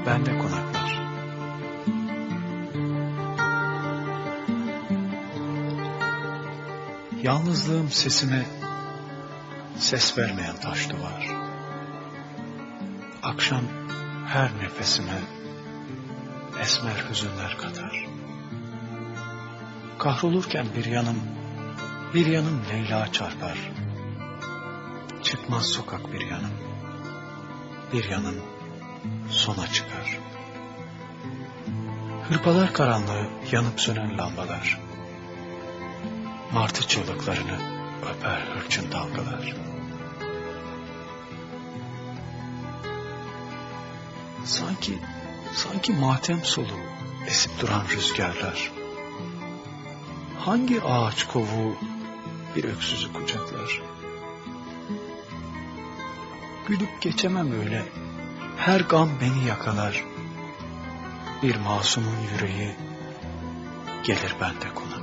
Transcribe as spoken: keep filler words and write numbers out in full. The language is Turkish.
bende konaklar. Yalnızlığım sesime ses vermeyen taş duvar. Akşam her nefesime esmer hüzünler katar. Kahrolurken bir yanım, bir yanım Leyla çarpar. Çıkmaz sokak bir yanım, bir yanım sona çıkar. Hırpalar karanlığı yanıp sönen lambalar. Martı çığlıklarını öper hırçın dalgalar. Sanki, sanki matem soluğu esip duran rüzgarlar. Hangi ağaç kovuğu bir öksüzü kucaklar? Gülüp geçemem öyle, her gam beni yakalar. Bir masumun yüreği gelir bende konar.